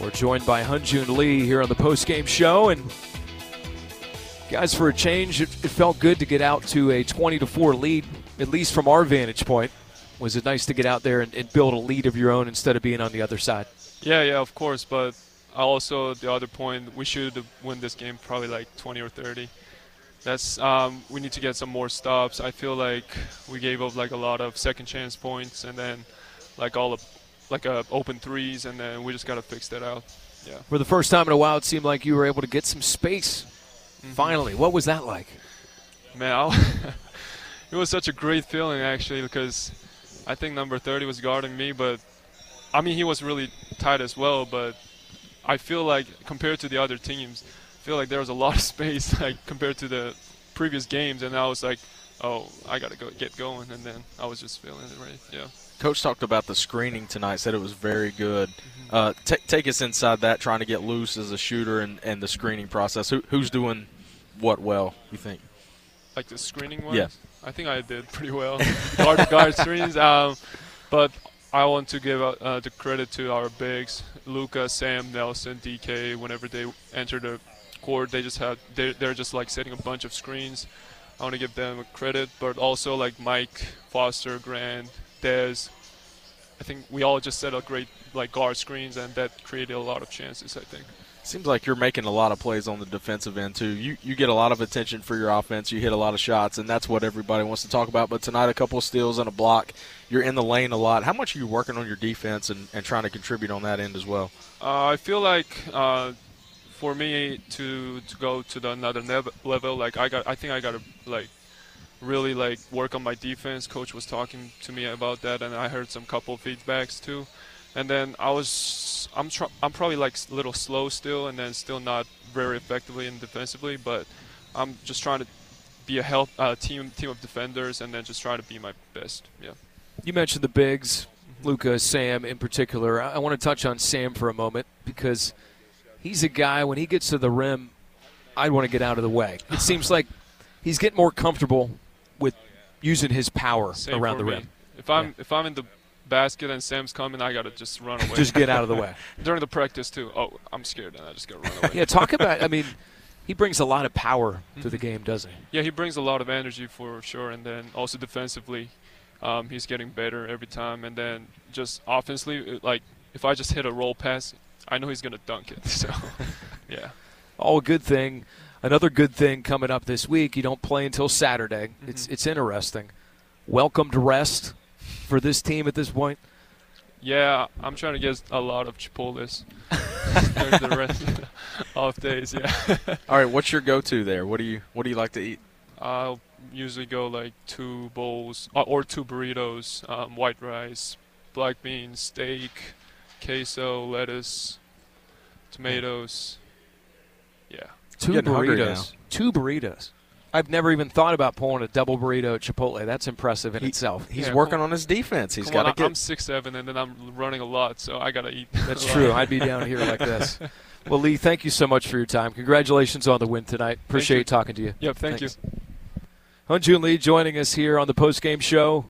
We're joined by Hyunjun Lee here on the postgame show. And guys, for a change, it felt good to get out to a 20-4 lead, at least from our vantage point. Was it nice to get out there and build a lead of your own instead of being on the other side? Yeah, of course. But also the other point, we should win this game probably like 20 or 30. That's we need to get some more stops. I feel like we gave up like a lot of second chance points and then like all of open threes, and then we just got to fix that out. Yeah. For the first time in a while, it seemed like you were able to get some space. Finally, what was that like? Man, it was such a great feeling actually, because I think number 30 was guarding me, but I mean he was really tight as well. But I feel like compared to the other teams, I feel like there was a lot of space like compared to the previous games, and I was like, oh, I gotta get going, and then I was just feeling it right. Yeah. Coach talked about the screening tonight, said it was very good. Take us inside that, trying to get loose as a shooter and the screening process. Who's doing what well, you think? Like the screening one? Yeah. I think I did pretty well. guard screens. But I want to give the credit to our bigs, Luka, Sam, Nelson, DK. Whenever they enter the court, they're just like setting a bunch of screens. I want to give them credit, but also like Mike, Foster, Grant, Dez. I think we all just set a great like guard screens, and that created a lot of chances, I think. Seems like you're making a lot of plays on the defensive end too. You get a lot of attention for your offense. You hit a lot of shots, and that's what everybody wants to talk about. But tonight, a couple of steals and a block. You're in the lane a lot. How much are you working on your defense and trying to contribute on that end as well? I feel like for me to go to the another level, like I think I got to like really like work on my defense. Coach was talking to me about that, and I heard some couple feedbacks too. And then I'm probably like a little slow still, and then still not very effectively and defensively. But I'm just trying to be a team of defenders, and then just try to be my best. Yeah. You mentioned the bigs, Luka, Sam in particular. I want to touch on Sam for a moment because he's a guy, when he gets to the rim, I'd want to get out of the way. It seems like he's getting more comfortable with using his power around the rim. If I'm in the basket and Sam's coming, I gotta just run away. Just get out of the way. During the practice too. Oh, I'm scared, and I just gotta run away. Yeah, talk about. I mean, he brings a lot of power to the game, doesn't he? Yeah, he brings a lot of energy for sure, and then also defensively, he's getting better every time. And then just offensively, like if I just hit a roll pass, I know he's gonna dunk it. So, yeah. All a good thing. Another good thing coming up this week. You don't play until Saturday. It's interesting. Welcomed rest for this team at this point? Yeah, I'm trying to get a lot of Chipotles during the rest off days. Yeah. All right, what's your go-to there? What do you like to eat? I'll usually go like 2 bowls or 2 burritos, white rice, black beans, steak, queso, lettuce, tomatoes. Yeah. 2 burritos. 2 burritos. I've never even thought about pulling a double burrito at Chipotle. That's impressive in itself. He's working on his defense. He's got to get. I'm 6'7", and then I'm running a lot, so I got to eat. That's true. I'd be down here like this. Well, Lee, thank you so much for your time. Congratulations on the win tonight. Appreciate talking to you. Yep, thank you. Hyunjun Lee joining us here on the postgame show.